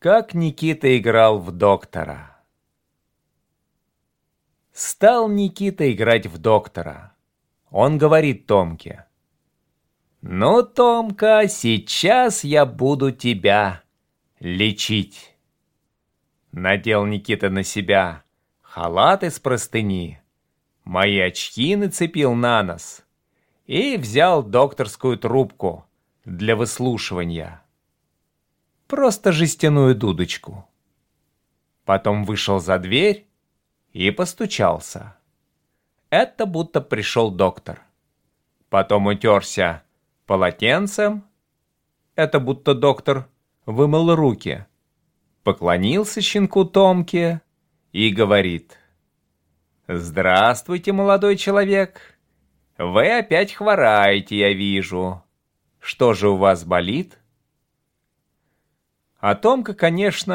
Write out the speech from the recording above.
Как Никита играл в доктора. Стал Никита играть в доктора. Он говорит Томке: «Ну, Томка, сейчас я буду тебя лечить». Надел Никита на себя халат из простыни, мои очки нацепил на нос и взял докторскую трубку для выслушивания. Просто жестяную дудочку. Потом вышел за дверь и постучался. Это будто пришел доктор. Потом утерся полотенцем. Это будто доктор вымыл руки. Поклонился щенку Томке и говорит: «Здравствуйте, молодой человек. Вы опять хвораете, я вижу. Что же у вас болит?» А Томка, конечно,